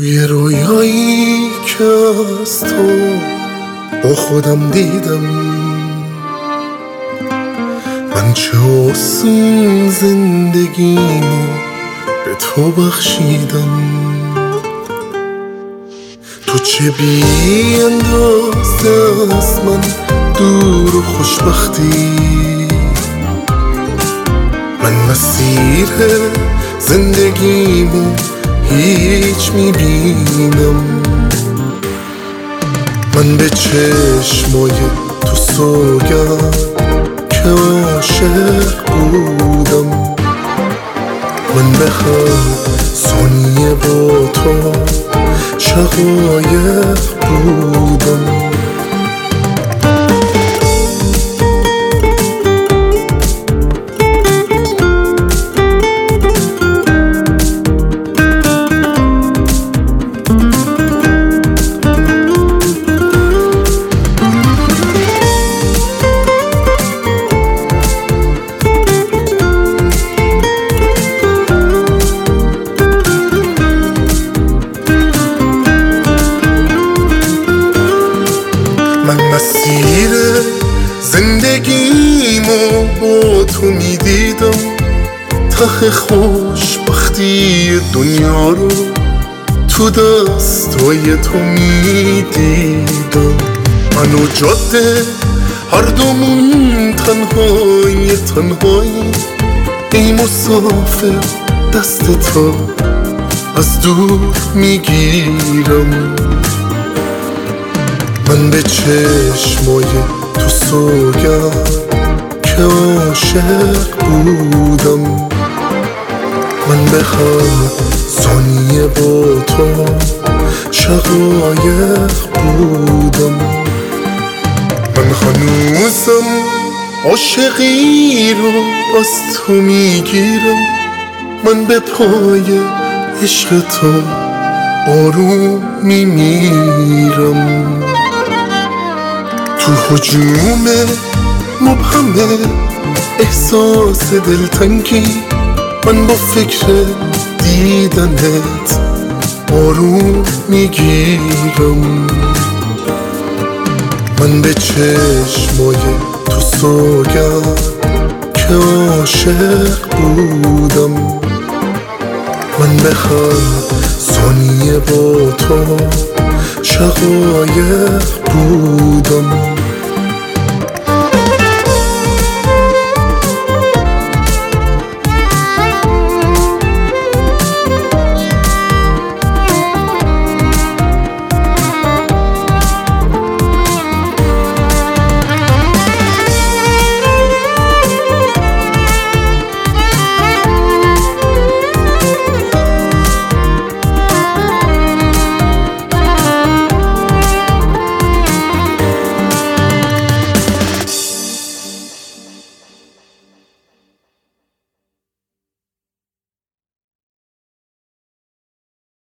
توی رویایی که از تو با خودم دیدم، من چه آسون زندگیمو به تو بخشیدم. تو چه بی اندازه از من دور و خوشبختی، من مسیر زندگیمو هیچ میبینم. من به چشمای تو سوگم که عاشق بودم، من به هر ثانیه با تو شقایق بودم. من مسیر زندگیمو با تو میدیدم، ته خوشبختی دنیا رو تو دستای تو میدیدم. من و جاده هر دومون تنهایی، ای مسافر دست تو از دور میگیرم. من به چشمای تو سوگم که عاشق بودم، من به هر ثانیه با تو شقایق بودم. من هنوزم عاشقی رو از تو میگیرم، من به پای عشق تو آروم میمیرم. تو هجوم مبهم احساس دلتنگی، من با فکر دیدنت آروم میگیرم. من به چشمای تو سوگم که عاشق بودم، من به هر ثانیه با تو شقایق بودم.